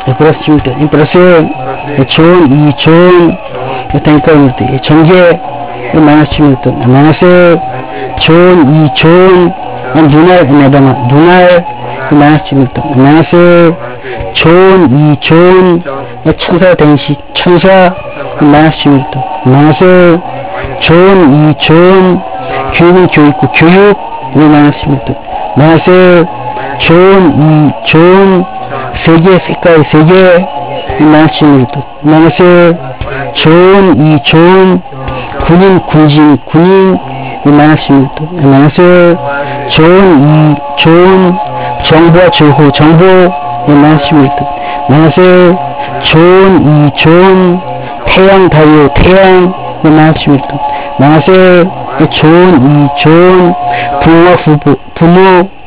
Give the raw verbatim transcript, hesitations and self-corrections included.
예, 그렇습니다. 이 플러스 예, 좋은 이 좋은 탱커입니다. 예, 전개 예, 마이너스입니다. 마이너스 좋은 이 좋은 예, 눈알 네바마 눈알 예, 마이너스입니다. 마이너스 좋은 이 좋은 예, 천사 댕시 천사 예, 마이너스입니다. 마이너스 좋은 이 좋은 교육은 교육고 교육 예, 마이너스입니다. 마이너스 좋은 이 좋은 세계 색깔 세계 이 마이너스입니다. 마이너스 좋은 이 좋은 군인 군진 군인 이 마이너스입니다. 마이너스 좋은 이 좋은 정보와 정보 정보 이 마이너스입니다. 마이너스 좋은 이 좋은 태양 다이오 태양 이 마이너스입니다. 마이너스 좋은 이 좋은 부모와 부부 부모